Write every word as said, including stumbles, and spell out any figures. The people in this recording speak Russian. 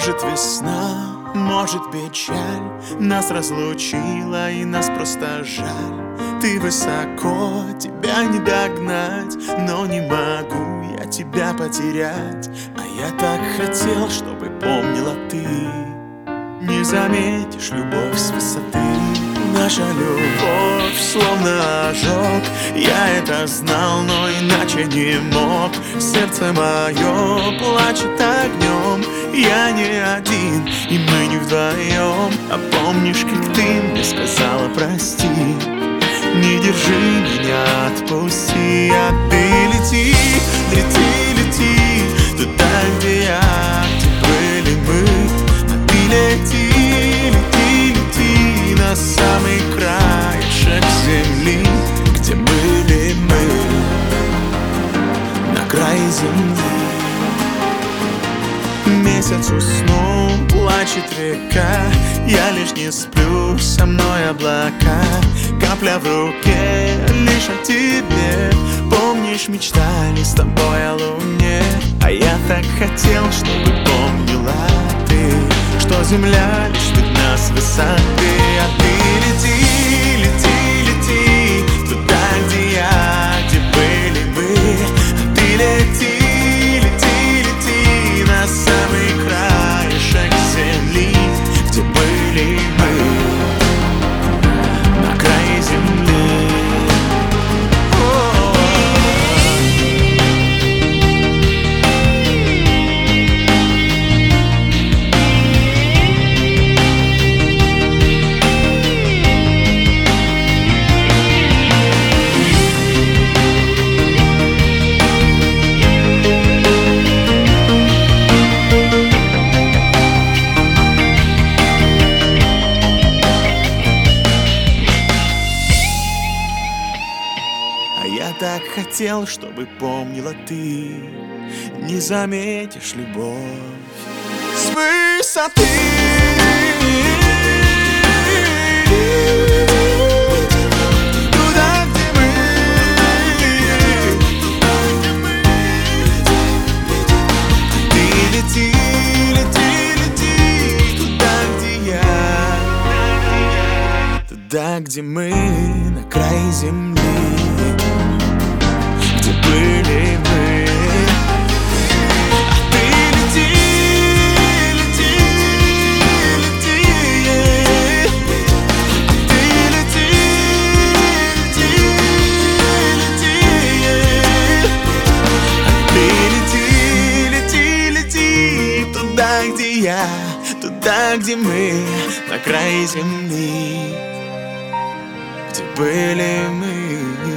Может, весна, может, печаль нас разлучила и нас просто жаль. Ты высоко, тебя не догнать, но не могу я тебя потерять. А я так хотел, чтобы помнила ты. Не заметишь любовь с высоты. Наша любовь словно ожог. Я это знал, но иначе не мог. Сердце мое плачет огнем. Я не один, и мы не вдвоем. А помнишь, как ты мне сказала прости? Не держи меня, отпусти. А ты лети, лети, лети туда, где я, где были мы. А ты лети, лети, лети на самый краешек земли, где были мы, на край земли. Месяц уснул, плачет река. Я лишь не сплю, со мной облака. Капля в руке, лишь о тебе. Помнишь, мечтали с тобой о луне. А я так хотел, чтобы помнила ты, что земля лишь видна с высоты. А ты лети, лети, лети туда, где я, где были мы. А ты лети, лети, лети на самый краешек земли, где были мы, на край земли. Я так хотел, чтобы помнила ты. Не заметишь любовь с высоты. Туда, где мы. Ты лети, лети, лети туда, где я, туда, где мы, на край земли, где были мы. А ты лети, лети, лети, yeah. Ты лети, лети, лети, yeah. А ты лети, лети, лети туда, где я, туда, где мы, на край земли, где были мы.